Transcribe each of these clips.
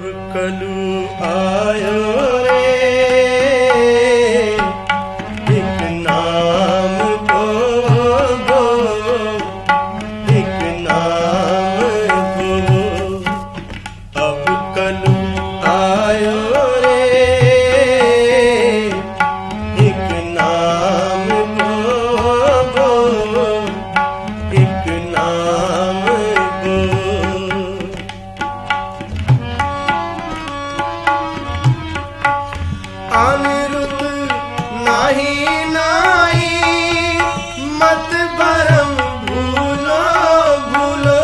कलू आयो रे, एक नाम को गो, एक नाम को। अब कलू आयो रे, एक नाम को गो, एक नाम को। अनिरुद्ध नाही नाही मत भरम भूलो भूलो।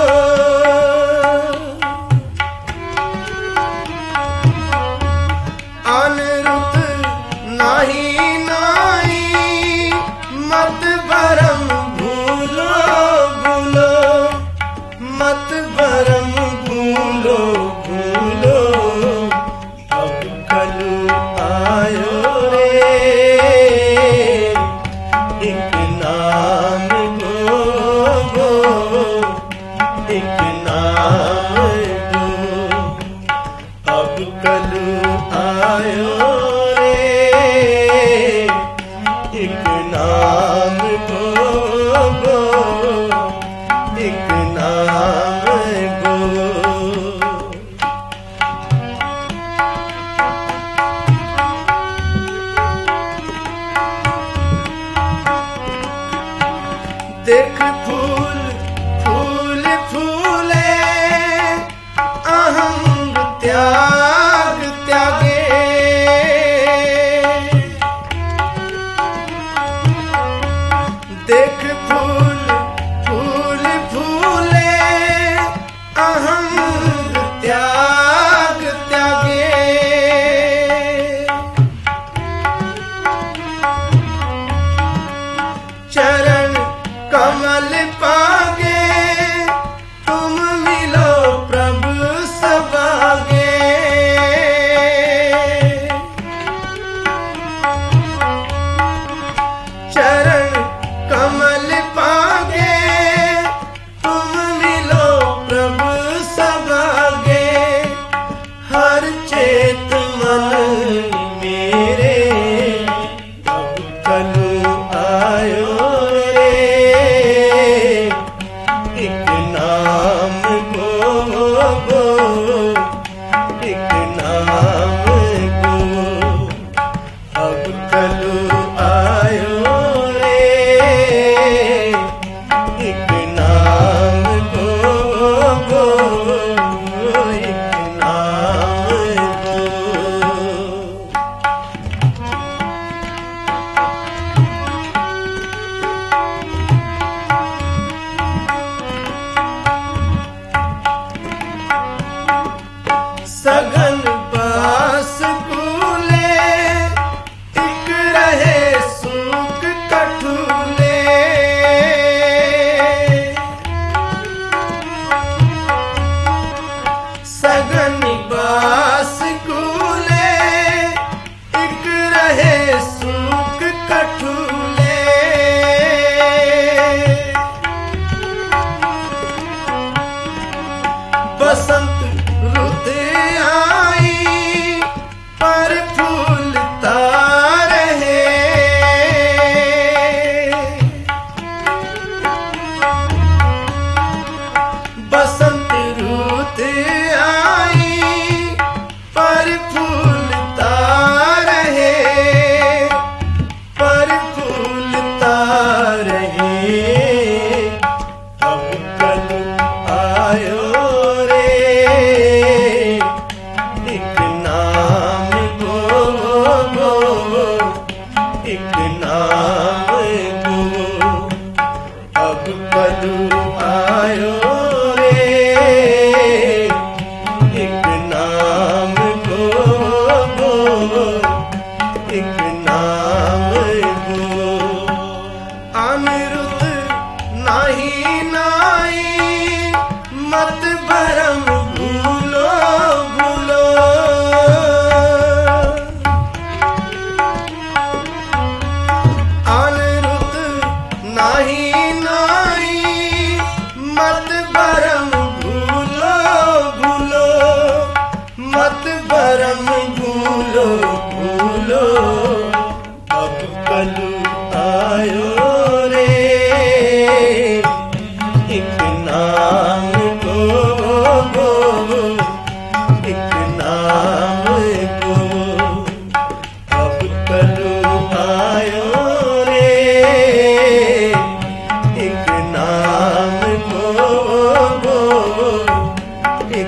अनिरुद्ध नाही नाही मत भरम भूलो भूलो, मत भरम भूलो भूलो। अब कलू आयो रे, एक नाम गो, एक नाम गो। अब कलू आयो रे, एक नाम गो, एक नाम गो। देख फूल फूल फूले, अहं त्याग त्यागे। देख फूल फूल फूले, अहं त्याग त्यागे। चरण कमल पागे, तुम मिलो प्रभु सबागे। चरण कमल पागे, तुम मिलो प्रभु सबागे। हर चेत मन मेरे, अब कलू आयो रे, एक नाम गो, एक नाम गो। अब कलू आयो रे, एक नाम गो, एक नाम गो। सघन बास कूले, एक रहे सूख कठूले। सघन बास कूले, एक रहे सूख कठूले। बसंत रुत आई, पर फूलता रहे। बसंत रुत आई,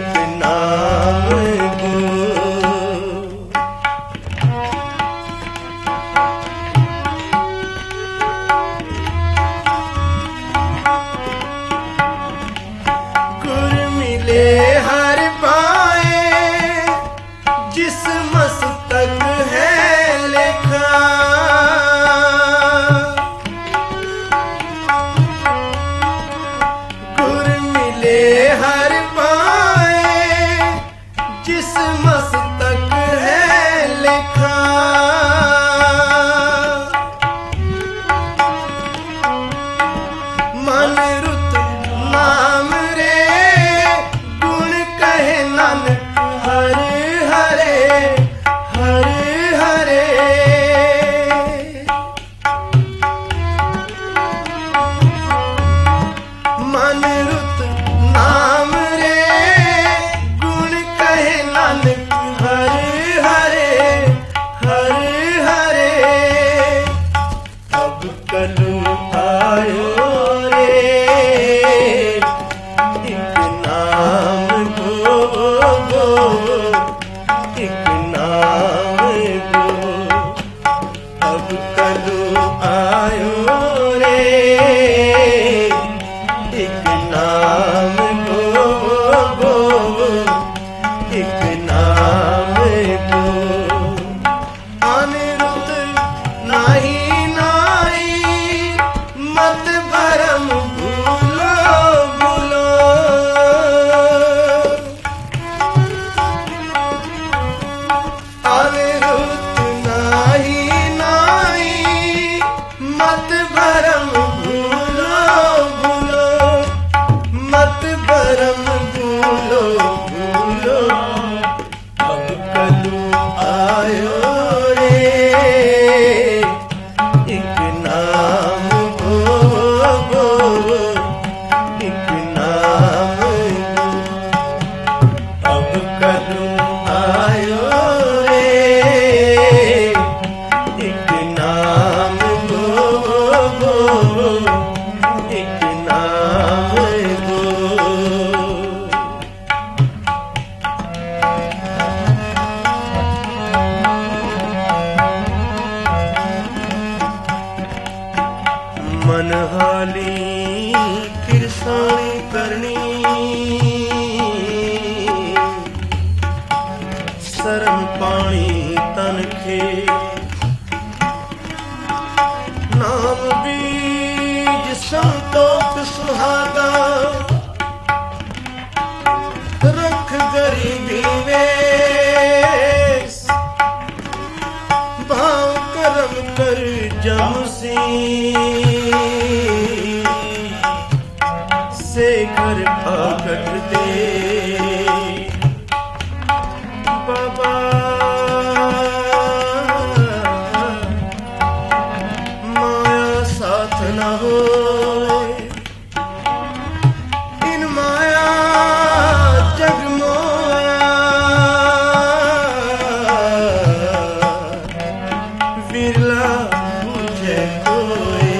एक नाम गो। गुर मिले हर पाए जिस मस्तक है लिखा। गुर मिले हर पाए जिस मस्तक है लिखा। मन रुत नाम रे गुण कहे नानक हर हरे हर हरे। मन रुत नाम रे गुण कहे नानक हर हरे हर हरे। अब कलू आयो रे एक नाम गो गो एक नाम गो। अब कलू आयो रे एक नाम गो गो एक नाम गो। अनिरुद्ध नाही नाही मत भरम भूलो भूलो। अनिरुद्ध नाही नाही मत भरम भूलो भूलो। मत भरम भूलो भूलो। अब कलू आयो रे एक नाम गो गो एक नाम गो। अब कलू आयो रे एक नाम गो गो एक नाम गो। मनहाली किरसानी करनी शर्म पानी तन खे। नाम बीज संतोष सुहागा रख गरीबी वेश। भाव कर्म कर जमसी से घर भागट दे। बाबा माया साथ न हो इन माया जग मोया। विरला मुझे कोई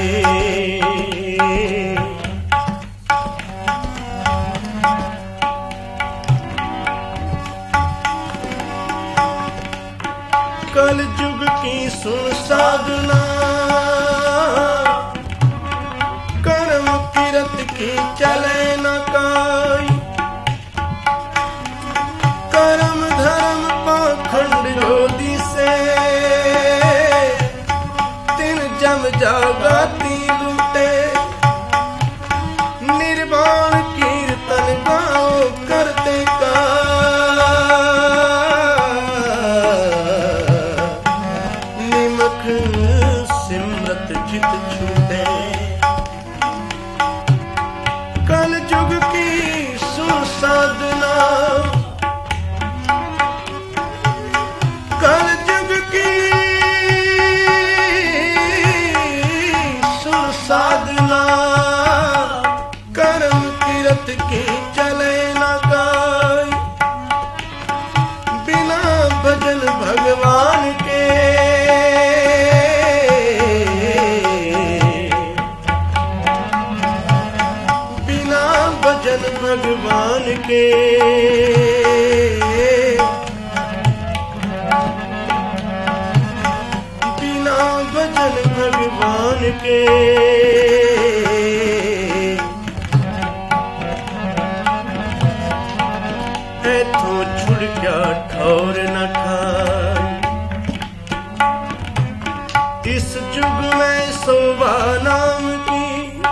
कल जुग की सुन साधना। कर्म किरत की चले न काई। कर्म धर्म पाखंड जोदी से तिन जम जागाती लूटे। निर्वाण कीर्तन गाओ करते का। निमख सिमरत चित छूटे। कल जुग की सुर साधना। कल जुग की सुर साधना। कर्म किरत की चले न गाई। बिना भजन भगवान के बिना भजन भगवान के के ऐथों छुड़ क्या ठौर न खाए। इस जुग में शोभा नाम की,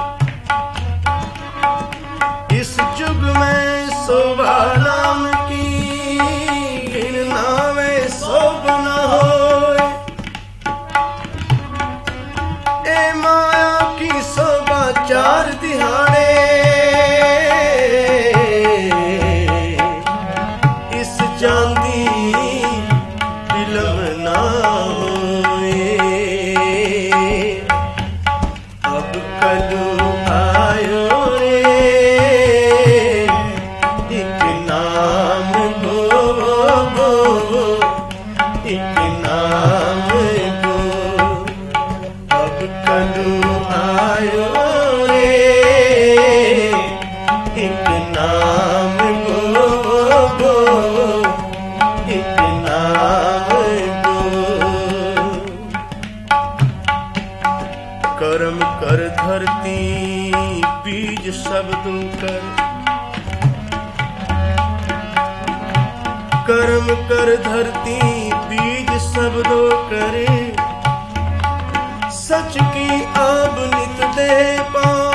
इस जुग में शोभा नाम की गिनना में शोभ न होए। ए माया की शोभा चार दिहाड़े, इस चांदी फिल्म ना होए। अब कलू आयो रे एक नाम गो गो, एक नाम गो। अब कलू आयो रे एक नाम गो गो, एक नाम गो। कर्म कर धरती बीज शब्दों कर, कर्म कर धरती बीज शब्दों करे। सच की आब नित दे पा